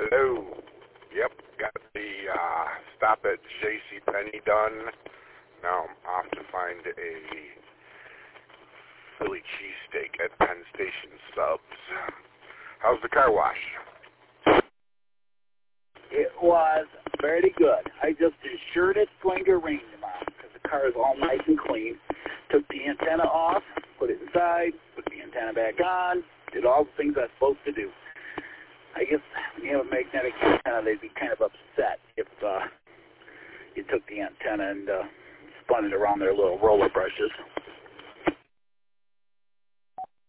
Hello. Yep, got the stop at JCPenney done. Now I'm off to find a Philly cheesesteak at Penn Station Subs. How's the car wash? It was very good. I just ensured it's going to rain tomorrow because the car is all nice and clean. Took the antenna off, put it inside, put the antenna back on, did all the things I was supposed to do. I guess when you have a magnetic antenna, they'd be kind of upset if you took the antenna and spun it around their little roller brushes.